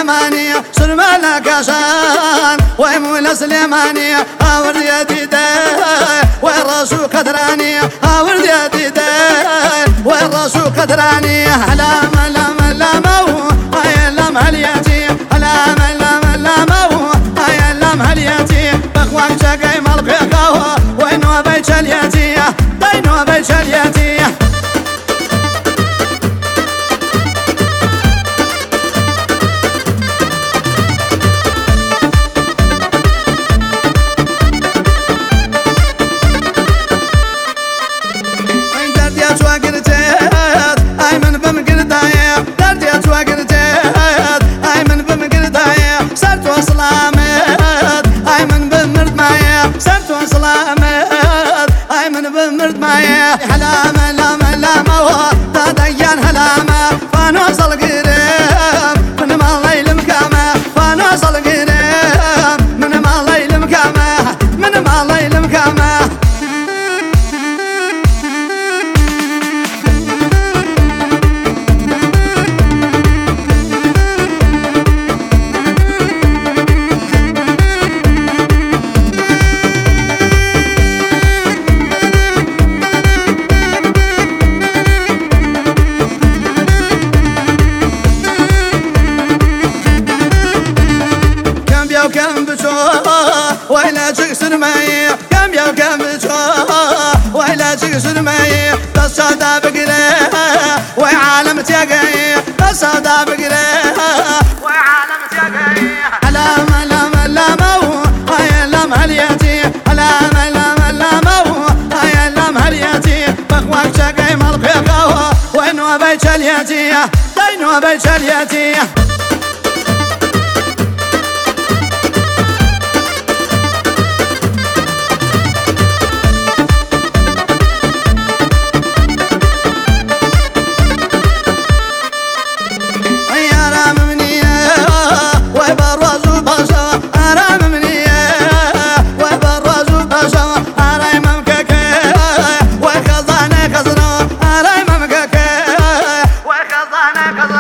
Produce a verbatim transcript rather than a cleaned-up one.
سليمانية سلمان كاشان ويمولة سليمانية أورد يدي داي والرسول قدرانية أورد يدي داي والرسول قدرانية علام لام لامو هيا لام هالياتي علام لام لامو هيا لام هالياتي بخواك شاقي ملقي قهوة وينو بيت الياتي وينو بيت الياتي مرد معي حلامة لامة لامة تدين هلامة فنوصل قريب من ما الله يلمكامة فنوصل قريب من ما الله يلمكامة من ما الله يلمكامة كم بشوه وإلا تكسر معي كم يا كم بشوه وإلا تكسر معي تصدى بقريه وعالم تيقي تصدى بقريه وعالم تيقي علام لام لامو هيا لام هالياتي علام لام لامو هيا لام هالياتي بخواك شاقي ملقي قهوة وينو بيت الياتي وينو بيت الياتي أنا